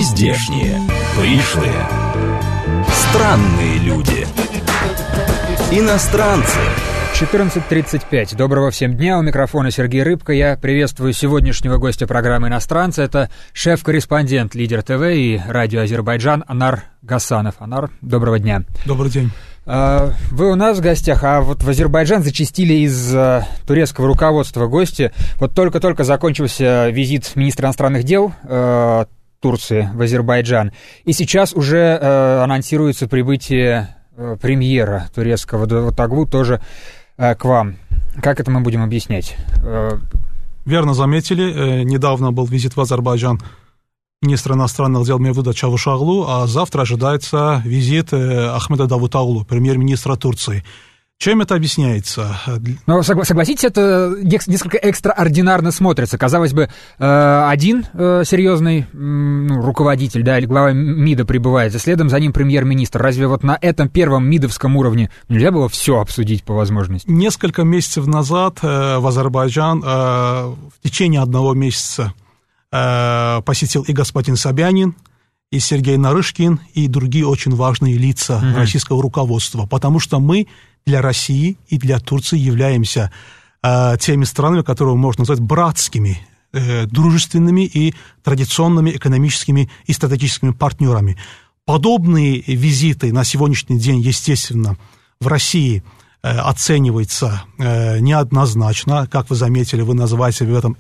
нездешние, пришлые, странные люди, иностранцы. 14:35. Доброго всем дня. У микрофона Сергей Рыбко. Я приветствую сегодняшнего гостя программы «Иностранцы». Это шеф-корреспондент Лидер ТВ и радио Азербайджан Анар Гасанов. Анар, доброго дня. Добрый день. Вы у нас в гостях, а вот в Азербайджан зачастили из турецкого руководства гости. Вот только-только закончился визит министра иностранных дел Турции в Азербайджан. И сейчас уже анонсируется прибытие премьера турецкого Давутоглу тоже к вам. Как это мы будем объяснять? Верно заметили, недавно был визит в Азербайджан министра иностранных дел Мевлуда Чавушоглу, а завтра ожидается визит Ахмеда Давутоглу, премьер-министра Турции. Чем это объясняется? Ну, согласитесь, это несколько экстраординарно смотрится. Казалось бы, один серьезный руководитель, да, или глава МИДа прибывает, и следом за ним премьер-министр. Разве вот на этом первом МИДовском уровне нельзя было все обсудить по возможности? Несколько месяцев назад в Азербайджан в течение одного месяца посетил и господин Собянин, и Сергей Нарышкин, и другие очень важные лица российского руководства, потому что мы для России и для Турции являемся теми странами, которые можно назвать братскими, дружественными и традиционными экономическими и стратегическими партнерами. Подобные визиты на сегодняшний день, естественно, в России оцениваются неоднозначно. Как вы заметили, вы называете в этом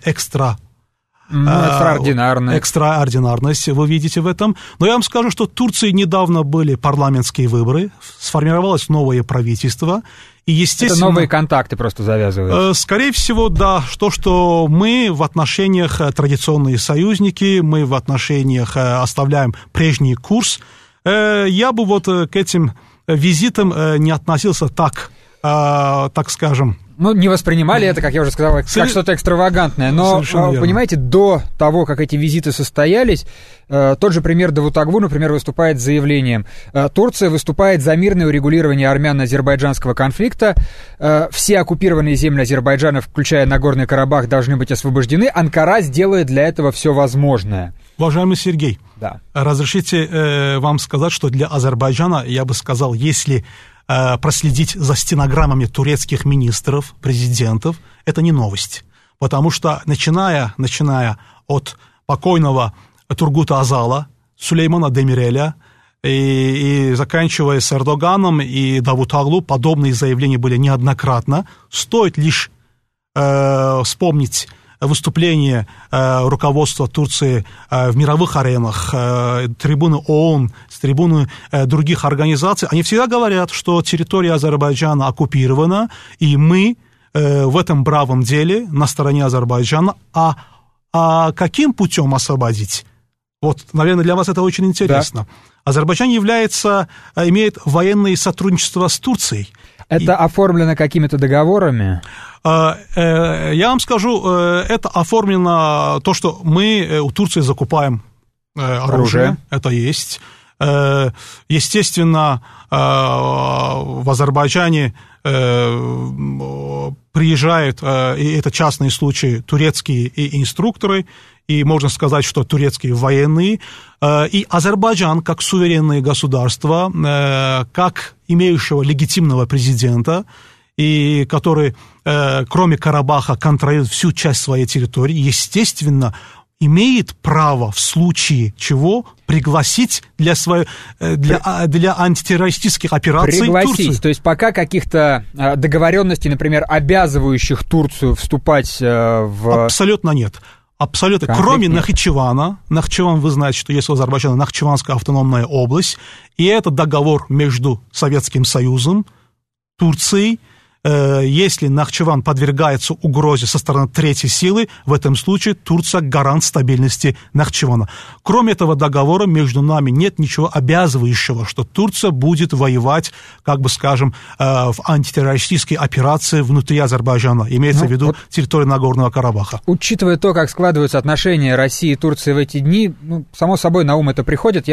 экстраординарность вы видите в этом. Но я вам скажу, что в Турции недавно были парламентские выборы, сформировалось новое правительство, и, естественно... Это новые контакты просто завязываются. Скорее всего, да, что мы в отношениях традиционные союзники, мы в отношениях оставляем прежний курс. Я бы вот к этим визитам не относился так скажем... Ну, не воспринимали это, как я уже сказал, как что-то экстравагантное. Но, понимаете, до того, как эти визиты состоялись, тот же премьер Давутоглу, например, выступает с заявлением. Турция выступает за мирное урегулирование армяно-азербайджанского конфликта. Все оккупированные земли Азербайджана, включая Нагорный Карабах, должны быть освобождены. Анкара сделает для этого все возможное. Уважаемый Сергей, да. Разрешите вам сказать, что для Азербайджана, я бы сказал, если... проследить за стенограммами турецких министров, президентов, это не новость. Потому что, начиная от покойного Тургута Азала, Сулеймана Демиреля и заканчивая с Эрдоганом и Давутоглу, подобные заявления были неоднократно. Стоит лишь вспомнить выступление руководства Турции в мировых аренах, трибуны ООН, с трибуны других организаций, они всегда говорят, что территория Азербайджана оккупирована, и мы в этом бравом деле на стороне Азербайджана. А каким путем освободить? Вот, наверное, для вас это очень интересно. Да. Азербайджан имеет военное сотрудничество с Турцией. Это оформлено какими-то договорами? Я вам скажу, это оформлено то, что мы у Турции закупаем оружие. Это есть. Естественно, в Азербайджане приезжают, и это частные случаи, турецкие и инструкторы, и можно сказать, что турецкие военные, и Азербайджан, как суверенное государство, как имеющего легитимного президента, и который, кроме Карабаха, контролирует всю часть своей территории, естественно, имеет право в случае чего пригласить для антитеррористических операций Турцию. То есть пока каких-то договоренностей, например, обязывающих Турцию вступать в... Абсолютно нет. Абсолютно. Кроме Нахичевана. Нахичеван, вы знаете, что есть в Азербайджане Нахичеванская автономная область, и это договор между Советским Союзом, Турцией. Если Нахичеван подвергается угрозе со стороны третьей силы, в этом случае Турция гарант стабильности Нахичевана. Кроме этого договора между нами нет ничего обязывающего, что Турция будет воевать, как бы скажем, в антитеррористические операции внутри Азербайджана, имеется в виду территория Нагорного Карабаха. Учитывая то, как складываются отношения России и Турции в эти дни, само собой на ум это приходит. Я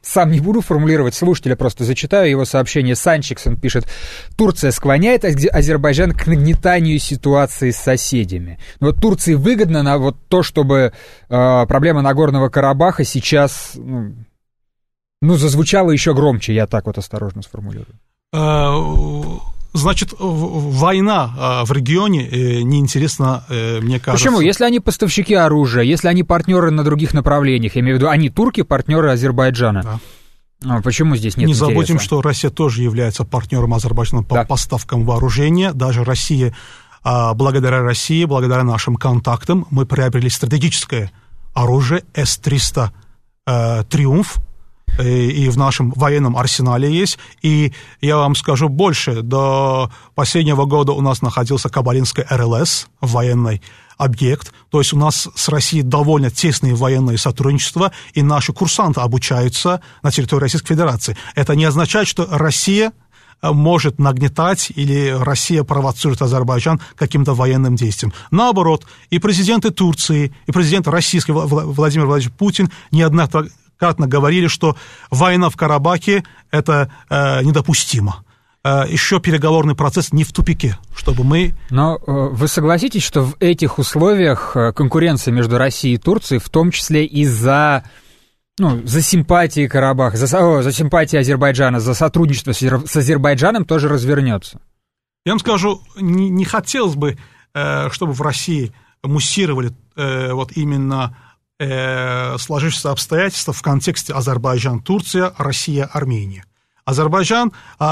сам не буду формулировать, слушателя просто зачитаю его сообщение. Санчиксон пишет: Турция склоняет Азербайджан к нагнетанию ситуации с соседями. Но вот Турции выгодно на вот то, чтобы проблема Нагорного Карабаха сейчас зазвучала еще громче, я так вот осторожно сформулирую. Значит, война в регионе неинтересна, мне кажется. Почему? Если они поставщики оружия, если они партнеры на других направлениях, я имею в виду, они турки, партнеры Азербайджана. Да. Почему здесь нет интереса? Не забудем, интереса? что Россия тоже является партнером Азербайджана по поставкам вооружения. Даже Россия, благодаря России, благодаря нашим контактам, мы приобрели стратегическое оружие С-300 «Триумф». И в нашем военном арсенале есть. И я вам скажу больше. До последнего года у нас находился Кабалинский РЛС, военный объект. То есть у нас с Россией довольно тесное военное сотрудничество, и наши курсанты обучаются на территории Российской Федерации. Это не означает, что Россия может нагнетать или Россия провоцирует Азербайджан каким-то военным действием. Наоборот, и президенты Турции, и президент российский Владимир Владимирович Путин неоднократно говорили, что война в Карабахе – это недопустимо. Еще переговорный процесс не в тупике, чтобы мы... Но вы согласитесь, что в этих условиях конкуренция между Россией и Турцией, в том числе из-за симпатии Карабаха, за симпатии Азербайджана, за сотрудничество с Азербайджаном тоже развернется? Я вам скажу, не хотелось бы, чтобы в России муссировали вот именно сложившиеся обстоятельства в контексте Азербайджан-Турция, Россия-Армения. Азербайджан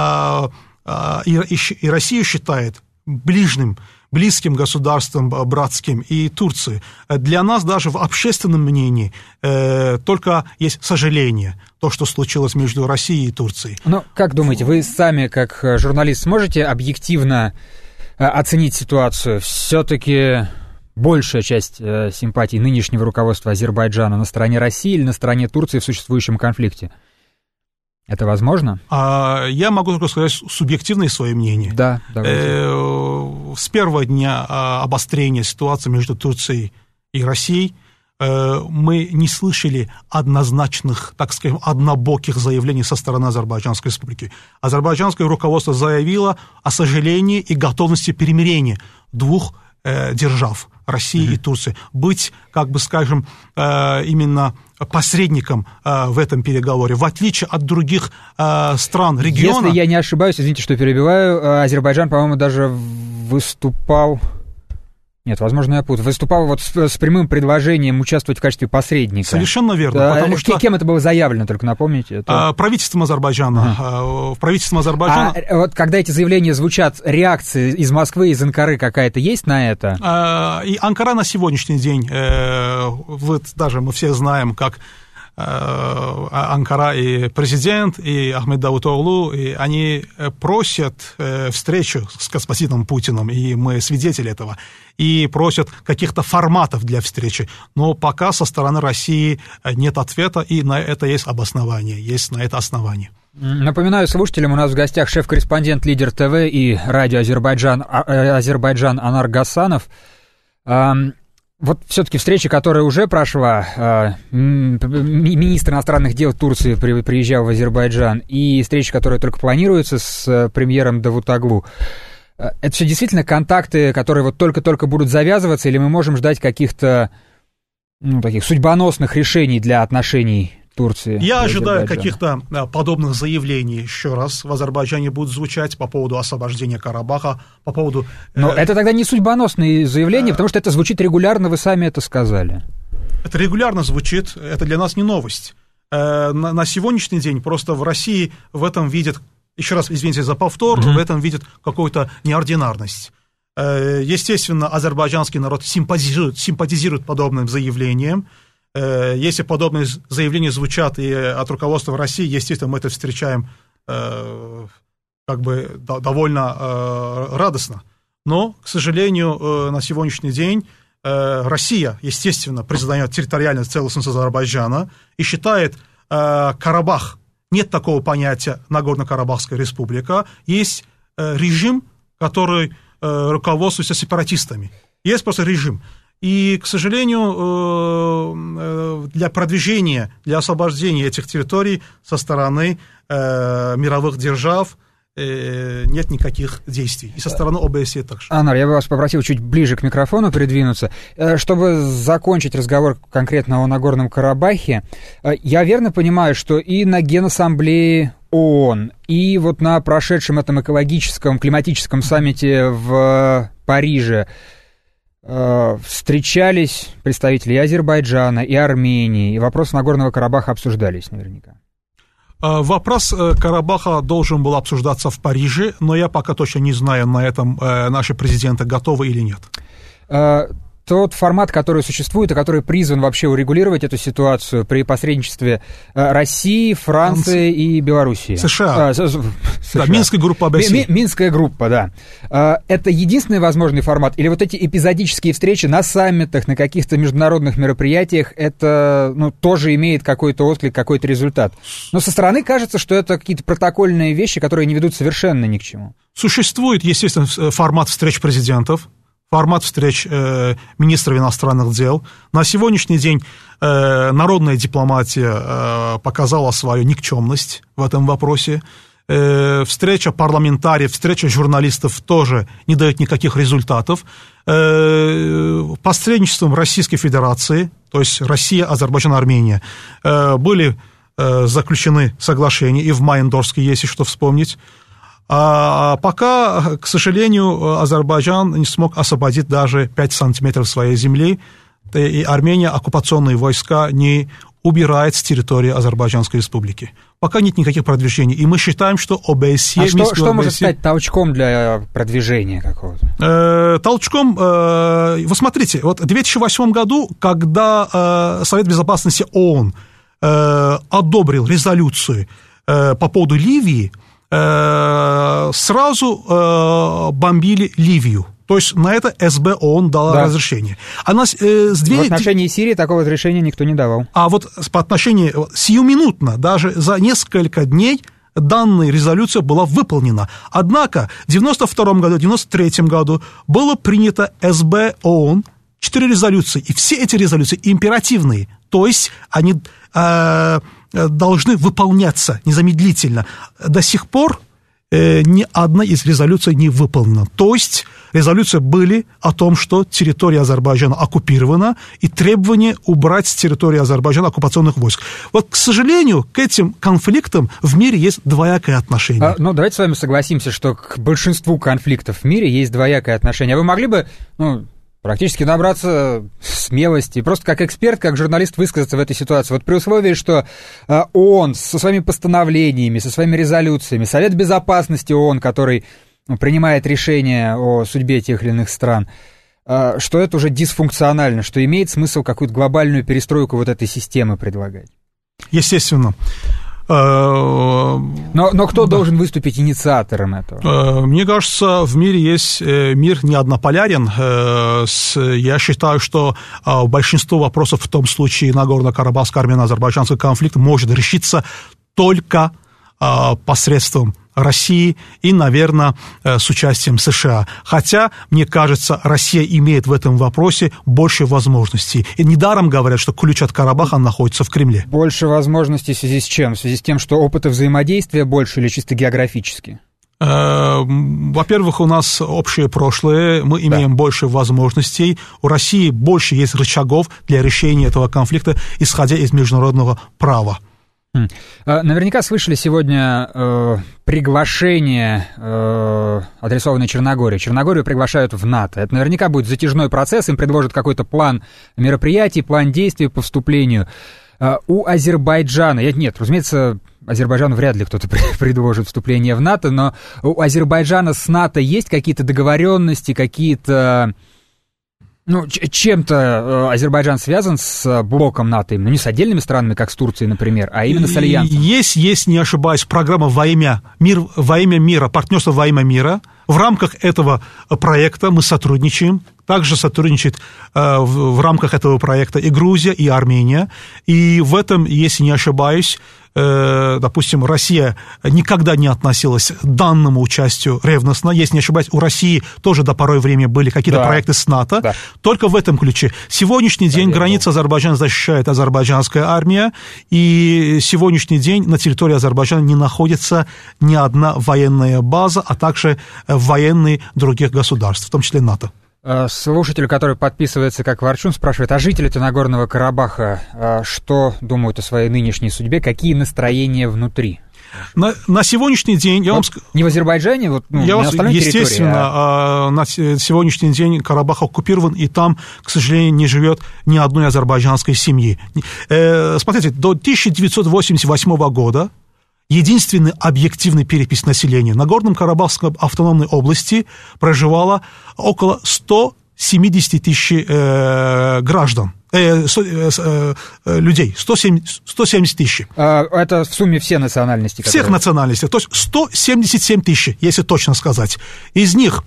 и Россию считает близким государством, братским, и Турции. Для нас даже в общественном мнении только есть сожаление, то, что случилось между Россией и Турцией. Но как думаете, вы сами, как журналист, сможете объективно оценить ситуацию? Все-таки большая часть симпатий нынешнего руководства Азербайджана на стороне России или на стороне Турции в существующем конфликте? Это возможно? Я могу только сказать субъективное свое мнение. Да, давайте. С первого дня обострения ситуации между Турцией и Россией мы не слышали однозначных, так скажем, однобоких заявлений со стороны Азербайджанской республики. Азербайджанское руководство заявило о сожалении и готовности перемирения двух держав, России и Турции, быть, как бы скажем, именно посредником в этом переговоре, в отличие от других стран региона. Если я не ошибаюсь, извините, что перебиваю, Азербайджан, по-моему, даже выступал... Нет, возможно, я путаю. Выступал вот с прямым предложением участвовать в качестве посредника. Совершенно верно. Потому что... Кем это было заявлено, только напомните? Это... Правительством Азербайджана. Правительством Азербайджана. Вот когда эти заявления звучат, реакции из Москвы, из Анкары какая-то есть на это? И Анкара на сегодняшний день, вот даже мы все знаем, как Анкара и президент, и Ахмед Давутоглу, и они просят встречу с господином Путиным, и мы свидетели этого, и просят каких-то форматов для встречи. Но пока со стороны России нет ответа, и на это есть обоснование, есть на это основание. Напоминаю слушателям, у нас в гостях шеф-корреспондент «Лидер ТВ» и радио «Азербайджан» Анар Гасанов. Вот все-таки встреча, которая уже прошла, министр иностранных дел Турции приезжал в Азербайджан, и встреча, которая только планируется с премьером Давутоглу, это все действительно контакты, которые вот только-только будут завязываться, или мы можем ждать каких-то таких судьбоносных решений для отношений Турции? Я ожидаю каких-то подобных заявлений еще раз в Азербайджане будут звучать по поводу освобождения Карабаха, по поводу... Но это тогда не судьбоносные заявления, потому что это звучит регулярно, вы сами это сказали. Это регулярно звучит, это для нас не новость. На сегодняшний день просто в России в этом видят, еще раз извините за повтор, в этом видят какую-то неординарность. Естественно, азербайджанский народ симпатизирует подобным заявлениям. Если подобные заявления звучат и от руководства России, естественно, мы это встречаем как бы довольно радостно. Но, к сожалению, на сегодняшний день Россия, естественно, признает территориальную целостность Азербайджана и считает Карабах, нет такого понятия Нагорно-Карабахская республика, есть режим, который руководствуется сепаратистами. Есть просто режим. И, к сожалению, для продвижения, для освобождения этих территорий со стороны мировых держав нет никаких действий. И со стороны ОБСЕ также. Анар, я бы вас попросил чуть ближе к микрофону придвинуться. Чтобы закончить разговор конкретно о Нагорном Карабахе, я верно понимаю, что и на Генассамблее ООН, и вот на прошедшем этом экологическом, климатическом саммите в Париже встречались представители и Азербайджана, и Армении, и вопросы Нагорного Карабаха обсуждались наверняка. Вопрос Карабаха должен был обсуждаться в Париже, но я пока точно не знаю, на этом наши президенты готовы или нет. Тот формат, который существует и который призван вообще урегулировать эту ситуацию при посредничестве России, Франции и Белоруссии. США. Да, Минская группа ОБСЕ. Минская группа, да. Это единственный возможный формат? Или вот эти эпизодические встречи на саммитах, на каких-то международных мероприятиях, это тоже имеет какой-то отклик, какой-то результат? Но со стороны кажется, что это какие-то протокольные вещи, которые не ведут совершенно ни к чему. Существует, естественно, формат встреч президентов, формат встреч министров иностранных дел. На сегодняшний день народная дипломатия показала свою никчемность в этом вопросе. Встреча парламентариев, встреча журналистов тоже не дает никаких результатов. Посредничеством Российской Федерации, то есть Россия, Азербайджан, Армения, были заключены соглашения, и в Майндорске есть еще что вспомнить. А пока, к сожалению, Азербайджан не смог освободить даже 5 сантиметров своей земли, и Армения оккупационные войска не убирает с территории Азербайджанской республики. Пока нет никаких продвижений, и мы считаем, что ОБСЕ... А что может стать толчком для продвижения какого-то? Толчком... Вы смотрите, вот в 2008 году, когда Совет Безопасности ООН одобрил резолюцию по поводу Ливии, сразу бомбили Ливию. То есть на это СБ ООН дала разрешение. В отношении Сирии такого решения никто не давал. А вот по отношению сиюминутно, даже за несколько дней данная резолюция была выполнена. Однако в 1992 году, в 1993 году было принято СБ ООН 4 резолюции. И все эти резолюции императивные. То есть они должны выполняться незамедлительно. До сих пор ни одна из резолюций не выполнена. То есть резолюции были о том, что территория Азербайджана оккупирована, и требование убрать с территории Азербайджана оккупационных войск. Вот, к сожалению, к этим конфликтам в мире есть двоякое отношение. Давайте с вами согласимся, что к большинству конфликтов в мире есть двоякое отношение. А вы могли бы... практически набраться смелости, просто как эксперт, как журналист высказаться в этой ситуации. Вот при условии, что ООН со своими постановлениями, со своими резолюциями, Совет Безопасности ООН, который принимает решения о судьбе тех или иных стран, что это уже дисфункционально, что имеет смысл какую-то глобальную перестройку вот этой системы предлагать? Естественно. Но кто должен выступить инициатором этого? Мне кажется, в мире есть мир не однополярен. Я считаю, что большинство вопросов в том случае Нагорно-Карабахский армяно-азербайджанский конфликт может решиться только посредством России и, наверное, с участием США. Хотя, мне кажется, Россия имеет в этом вопросе больше возможностей. И недаром говорят, что ключ от Карабаха находится в Кремле. Больше возможностей в связи с чем? В связи с тем, что опыта взаимодействия больше или чисто географически? Во-первых, у нас общее прошлое, мы имеем больше возможностей. У России больше есть рычагов для решения этого конфликта, исходя из международного права. Наверняка слышали сегодня приглашение, адресованное Черногории. Черногорию приглашают в НАТО. Это наверняка будет затяжной процесс, им предложат какой-то план мероприятий, план действий по вступлению. У Азербайджана, нет, разумеется, Азербайджану вряд ли кто-то предложит вступление в НАТО, но у Азербайджана с НАТО есть какие-то договоренности, какие-то... чем-то Азербайджан связан с блоком НАТО, не с отдельными странами, как с Турцией, например, а именно с альянсом. Есть, не ошибаюсь, программа во имя мира, партнерство во имя мира. В рамках этого проекта мы сотрудничаем. Также сотрудничает в рамках этого проекта и Грузия, и Армения. И в этом, если не ошибаюсь, допустим, Россия никогда не относилась к данному участию ревностно. Если не ошибаюсь, у России тоже до порой времени были какие-то проекты с НАТО. Да. Только в этом ключе. Сегодняшний день границу Азербайджана защищает азербайджанская армия, и сегодняшний день на территории Азербайджана не находится ни одна военная база, а также военные других государств, в том числе НАТО. Слушатель, который подписывается как Ворчун, спрашивает, а жители-то Нагорного Карабаха что думают о своей нынешней судьбе, какие настроения внутри? На сегодняшний день... Не в Азербайджане, на остальной естественно, на сегодняшний день Карабах оккупирован, и там, к сожалению, не живет ни одной азербайджанской семьи. Смотрите, до 1988 года единственный объективный перепись населения. На Горном Карабахской автономной области проживало около 170 тысяч граждан, людей, 170 тысяч. Это в сумме все национальности? Всех национальностей, то есть 177 тысяч, если точно сказать. Из них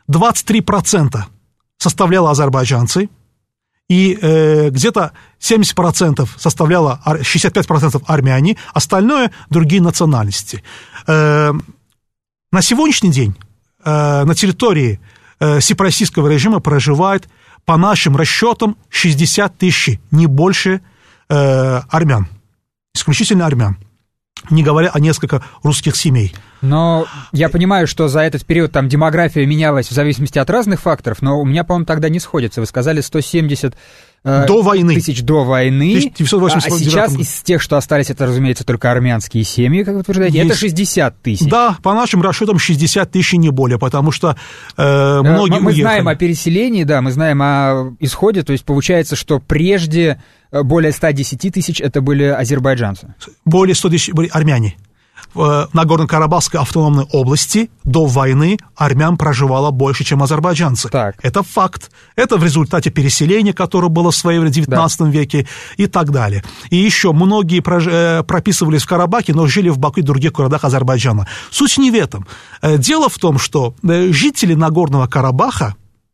23% составляло азербайджанцы, и где-то 70% составляло, 65% армяне, остальное другие национальности. На сегодняшний день на территории сепаратистского режима проживает, по нашим расчетам, 60 тысяч, не больше, армян, исключительно армян, не говоря о нескольких русских семей. Но я понимаю, что за этот период там демография менялась в зависимости от разных факторов, но у меня, по-моему, тогда не сходится. Вы сказали 170 тысяч до войны, 1989 а сейчас из тех, что остались, это, разумеется, только армянские семьи, как вы утверждаете, это 60 тысяч. Да, по нашим расчетам 60 тысяч, не более, потому что многие мы знаем о переселении, да, мы знаем о исходе, то есть получается, что прежде более 110 тысяч это были азербайджанцы. Более 100 тысяч были армяне. В Нагорно-Карабахской автономной области до войны армян проживало больше, чем азербайджанцы. Так. Это факт. Это в результате переселения, которое было в свое время в 19 веке и так далее. И еще многие прописывались в Карабахе, но жили в Баку и других городах Азербайджана. Суть не в этом. Дело в том, что жители Нагорного Карабаха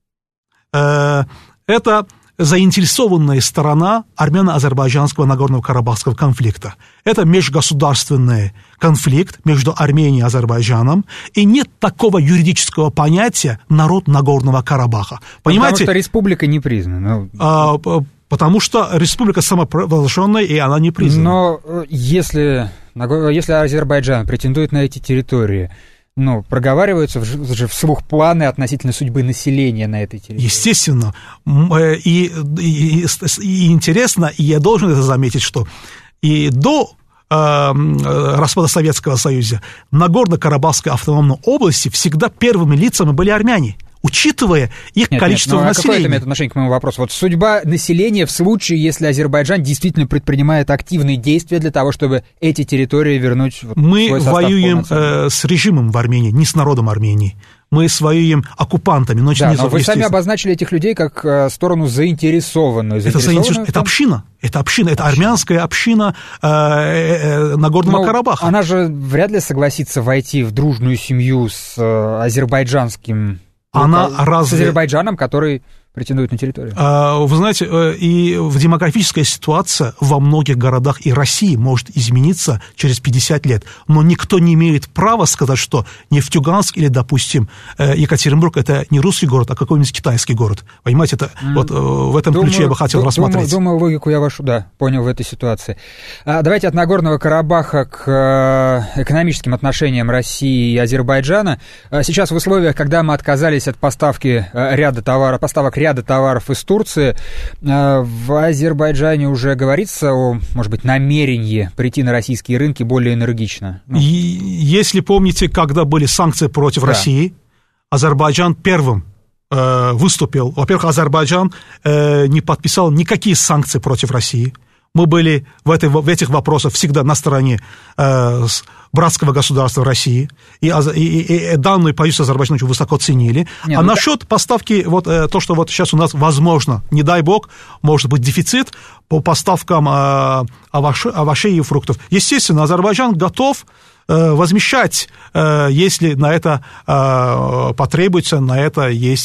это заинтересованная сторона армяно-азербайджанского Нагорного Карабахского конфликта. Это межгосударственный конфликт между Арменией и Азербайджаном, и нет такого юридического понятия «народ Нагорного Карабаха». Понимаете? Потому что республика не признана. Потому что республика самопровозглашенная, и она не признана. Но если Азербайджан претендует на эти территории, проговариваются же вслух планы относительно судьбы населения на этой территории. Естественно. И интересно, и я должен это заметить, что и до распада Советского Союза в Нагорно-Карабахской автономной области всегда первыми лицами были армяне, учитывая их количество населения. Какое это имеет отношение к моему вопросу? Вот судьба населения в случае, если Азербайджан действительно предпринимает активные действия для того, чтобы эти территории вернуть в Мы свой состав воюем с режимом в Армении, не с народом Армении. Мы воюем оккупантами, но вы сами обозначили этих людей как сторону заинтересованную. Это община. Это армянская община Нагорного Карабаха. Она же вряд ли согласится войти в дружную семью с азербайджанским... с Азербайджаном, который претендует на территорию. Вы знаете, и демографическая ситуация во многих городах и России может измениться через 50 лет, но никто не имеет права сказать, что Нефтьюганск или, допустим, Екатеринбург – это не русский город, а какой-нибудь китайский город. Понимаете, это вот в этом ключе я бы хотел рассмотреть. Думаю, логику я вашу, понял в этой ситуации. Давайте от Нагорного Карабаха к экономическим отношениям России и Азербайджана. Сейчас в условиях, когда мы отказались от поставок ряда товаров из Турции, в Азербайджане уже говорится о, может быть, намерении прийти на российские рынки более энергично. Если помните, когда были санкции против России, Азербайджан первым выступил. Во-первых, Азербайджан не подписал никакие санкции против России. Мы были в этих вопросах всегда на стороне братского государства России, и данную позицию Азербайджана очень высоко ценили. Насчет поставки, то, что сейчас у нас возможно, не дай бог, может быть дефицит по поставкам овощей и фруктов. Естественно, Азербайджан готов возмещать, если на это потребуется, на это есть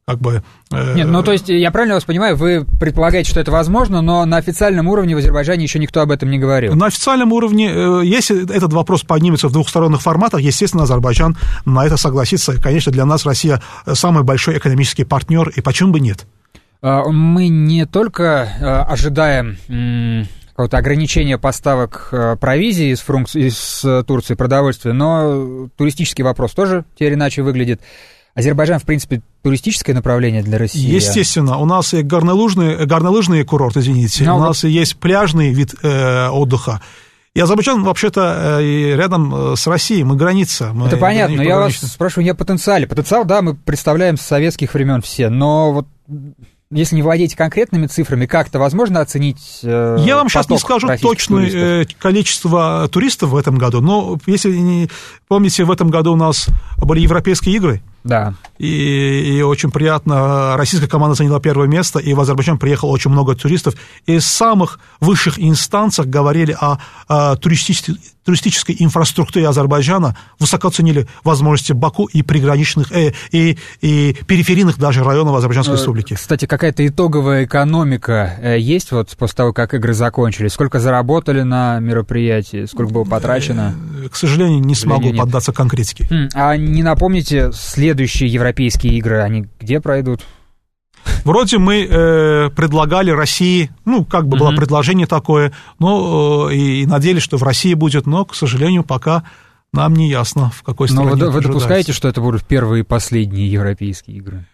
как бы... Нет, ну то есть, я правильно вас понимаю, вы предполагаете, что это возможно, но на официальном уровне в Азербайджане еще никто об этом не говорил? На официальном уровне, если этот вопрос поднимется в двухсторонних форматах, естественно, Азербайджан на это согласится. Конечно, для нас Россия самый большой экономический партнер, и почему бы нет? Мы не только ожидаем какого-то ограничения поставок провизии из Турции, продовольствия, но туристический вопрос тоже теперь иначе выглядит. Азербайджан, в принципе, туристическое направление для России? Естественно, у нас и горнолыжный курорт, извините, у нас и есть пляжный вид отдыха. И Азербайджан, вообще-то, рядом с Россией, мы граница. Это понятно, но я вас спрашиваю не о потенциале. Потенциал, да, мы представляем с советских времен все, но вот... Если не владеете конкретными цифрами, как-то возможно оценить Я вам сейчас не скажу точное количество туристов в этом году, но если не помните, в этом году у нас были европейские игры. Да. И очень приятно, российская команда заняла первое место, и в Азербайджан приехало очень много туристов. И из самых высших инстанций говорили о туристической инфраструктуре Азербайджана, высоко ценили возможности Баку и приграничных, и периферийных даже районов Азербайджанской республики. Кстати, какая-то итоговая экономика есть вот после того, как игры закончились? Сколько заработали на мероприятии? Сколько было потрачено? К сожалению, не смогу поддаться конкретике. А не напомните, следующие европейские игры, они где пройдут? Вроде мы предлагали России, как бы было предложение такое, но и надеялись, что в России будет, но, к сожалению, пока нам не ясно, в какой стране. Но вы допускаете, что это будут первые и последние европейские игры?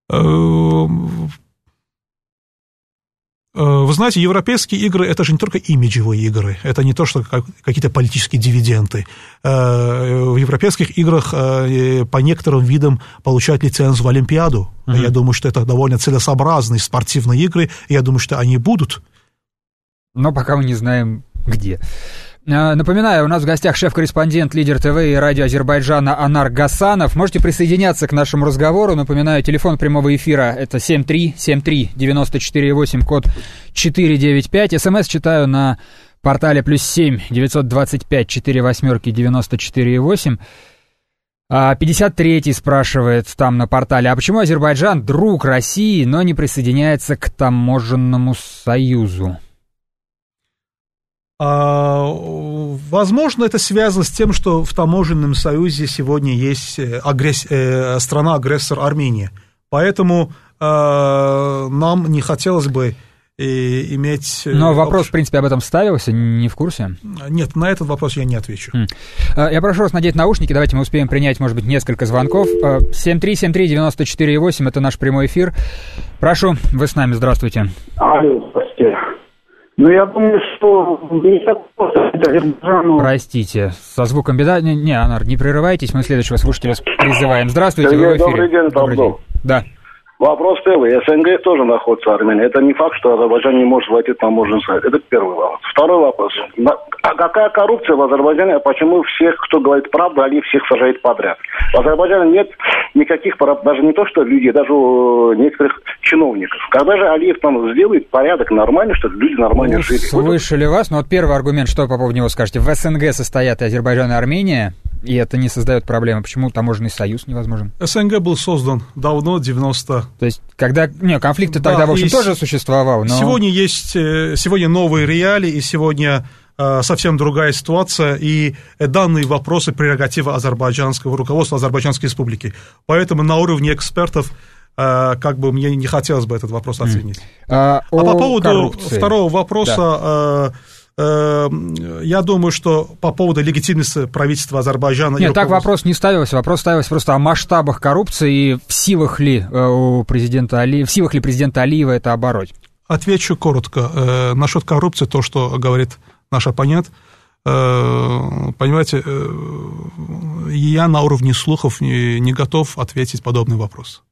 Вы знаете, европейские игры – это же не только имиджевые игры, это не то, что какие-то политические дивиденды. В европейских играх по некоторым видам получают лицензию в Олимпиаду. Я думаю, что это довольно целесообразные спортивные игры, и я думаю, что они будут. Но пока мы не знаем, где. Напоминаю, у нас в гостях шеф-корреспондент, лидер ТВ и радио Азербайджана Анар Гасанов. Можете присоединяться к нашему разговору. Напоминаю, телефон прямого эфира — это 7373948, код 495. СМС читаю на портале +7 925 48 94,8. 53-й спрашивает там на портале: а почему Азербайджан друг России, но не присоединяется к таможенному союзу? Возможно, это связано с тем, что в таможенном союзе сегодня есть страна-агрессор Армения. Поэтому нам не хотелось бы иметь... Но вопрос, в принципе, об этом ставился, не в курсе? Нет, на этот вопрос я не отвечу. Я прошу вас надеть наушники, давайте мы успеем принять, может быть, несколько звонков. 7373948, это наш прямой эфир. Прошу, вы с нами, здравствуйте. Алло, здравствуйте. Я думаю, что не так просто Азербайджану... Простите, со звуком беда. Не, Анар, не прерывайтесь, мы следующего слушателя призываем. Здравствуйте, вы в эфире. Добрый день, Павлов. Да. Вопрос первый. СНГ тоже находится Армения. Это не факт, что Азербайджан не может войти в таможенный союз. Это первый вопрос. Второй вопрос. А какая коррупция в Азербайджане? А почему всех, кто говорит правду, они всех сажают подряд? В Азербайджане нет никаких, даже не то, что людей, даже некоторых чиновников. Когда же Алиев там сделает порядок нормально, чтобы люди нормально жили? Слышали вас, но вот первый аргумент, что по поводу него скажете? В СНГ состоят и Азербайджан, и Армения, и это не создает проблемы. Почему таможенный союз невозможен? СНГ был создан давно, 90... То есть, когда... конфликты тогда, в общем, тоже существовал, но... Сегодня новые реалии, и сегодня совсем другая ситуация, и данные вопросы прерогатива азербайджанского руководства Азербайджанской республики. Поэтому на уровне экспертов мне не хотелось бы этот вопрос оценить. А по поводу коррупции. Второго вопроса... Я думаю, что по поводу легитимности правительства Азербайджана... Нет, так вопрос не ставился. Вопрос ставился просто о масштабах коррупции и в силах ли президента Алиева это обороть. Отвечу коротко. Насчет коррупции, то, что говорит наш оппонент, понимаете, я на уровне слухов не готов ответить подобный вопрос.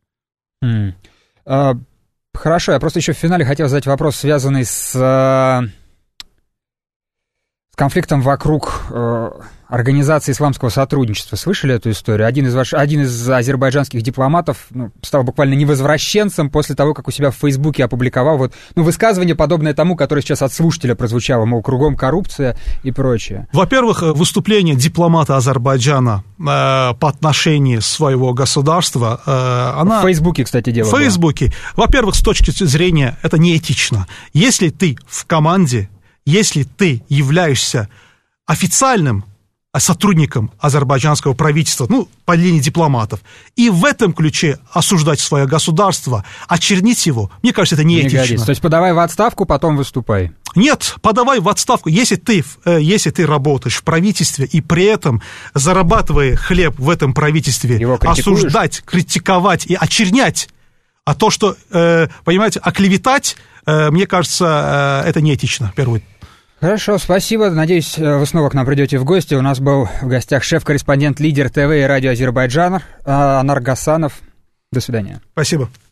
Хорошо, я просто еще в финале хотел задать вопрос, связанный с конфликтом вокруг Организации исламского сотрудничества. Слышали эту историю? Один из азербайджанских дипломатов стал буквально невозвращенцем после того, как у себя в Фейсбуке опубликовал высказывание, подобное тому, которое сейчас от слушателя прозвучало, мол, кругом коррупция и прочее. Во-первых, выступление дипломата Азербайджана по отношению своего государства, она... В Фейсбуке, кстати, дело. В Фейсбуке. Во-первых, с точки зрения, это неэтично. Если ты в команде, если ты являешься официальным сотрудником азербайджанского правительства, по линии дипломатов, и в этом ключе осуждать свое государство, очернить его, мне кажется, это неэтично. Не годится. То есть подавай в отставку, потом выступай. Нет, подавай в отставку. Если ты работаешь в правительстве и при этом, зарабатывая хлеб в этом правительстве, осуждать, критиковать и очернять, а то, что, понимаете, оклеветать, мне кажется, это неэтично, в первую очередь. Хорошо, спасибо. Надеюсь, вы снова к нам придете в гости. У нас был в гостях шеф-корреспондент Лидер ТВ и радио Азербайджан Анар Гасанов. До свидания. Спасибо.